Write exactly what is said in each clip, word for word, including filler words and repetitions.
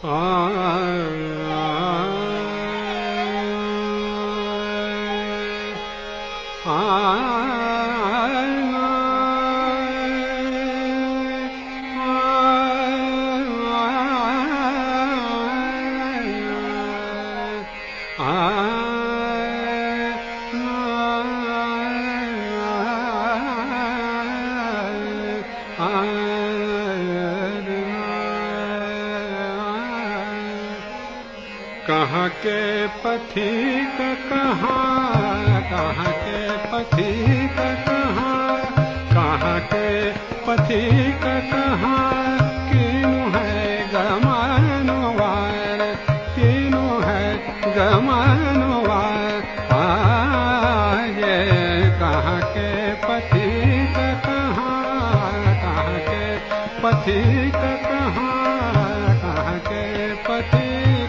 कहाँ के पथिक कहाँ, कहाँ के पथिक कहाँ, कहाँ के पथिक कहाँ, किनु है गमनवार, किनु है गमनवार। आये कहाँ के पथिक कहाँ, कहाँ के पथिक कहाँ, कहाँ के पथिक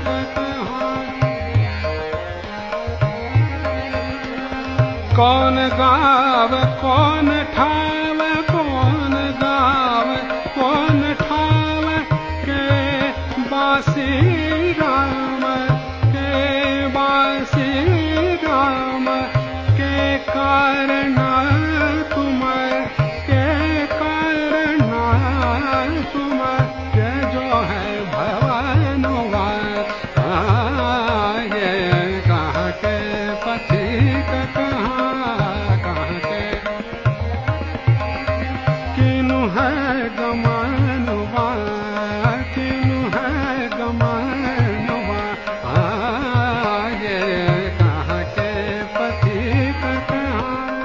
कौन गाव कौन ठाव, कौन गाव कौन ठाव, के बासी राम, के बासी राम, के कारण तुम, के कारण तुम, के जो है भवनवार। आये कहाँ के पथिक कहाँ, गमनवा, किनु है गमनवा। आये कहाँ के पथिक कहाँ,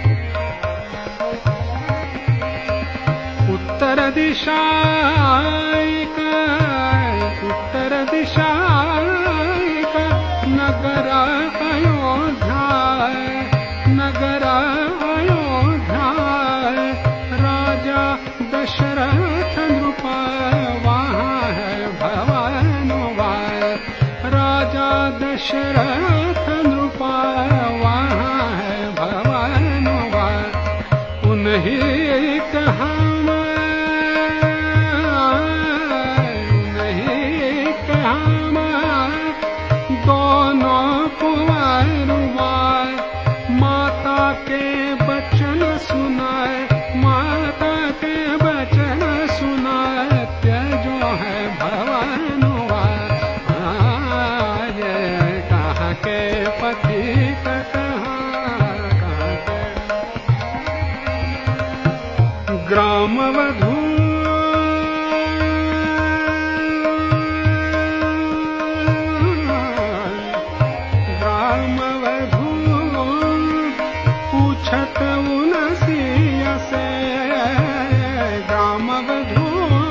उत्तर दिशा का, उत्तर दिशा का नगर अयोध्या, नगर अयोध्या, राजा दशरथ नृपा वहाँ है भवनवार, राजा दशरथ नृपा वहाँ है भवनवार। उन्हीं हम, उन्हीं हम दोनों कुंवरवार, माता के बचन सुनाए, माता के बचन सुनाए, जो है भवनवार। आये कहाँ के पथिक कहाँ, कहाँ के ग्राम वधू, ग्राम वधू पूछत उनसिया से, ग्राम वधू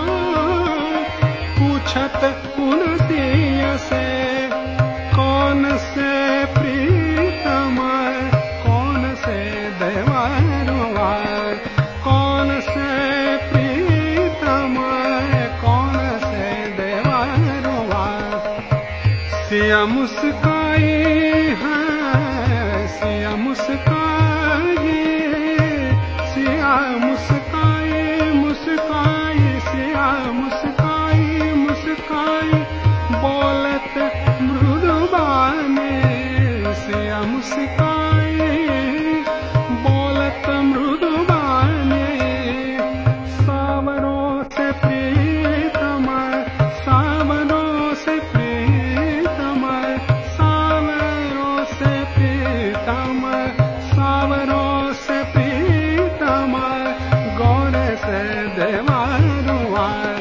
पूछत उनसिया से, कौन से प्रीतम, कौन से देवरवार, कौन से प्रीतम, कौन से देवरवार। सिया मुस्काई है, सिया मुस्काई, सिया मुस्काई, मुस्काई, सिया मुस्काई, मुस्काई, बोलत मृदुबाने, सिया मुस्काई, बोलत मृदुबाने, सावरों से प्रीतम, सावरों से प्रीतम, सावरों से प्रीतम, सावरों से प्रीतम, गौर से देवरवार।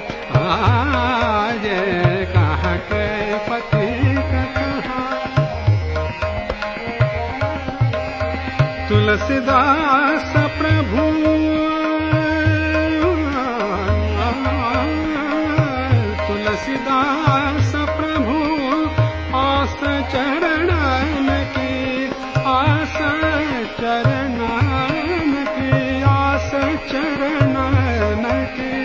आये कहाँ के पथिक कहाँ, तुलसीदास प्रभु, तुलसीदास प्रभु, आस चरणन की, आस चरणन की, आस चरणन की।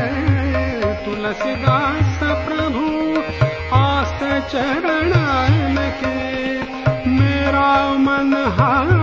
तुलसीदास प्रभु आस चरणन की, मेरा मन हा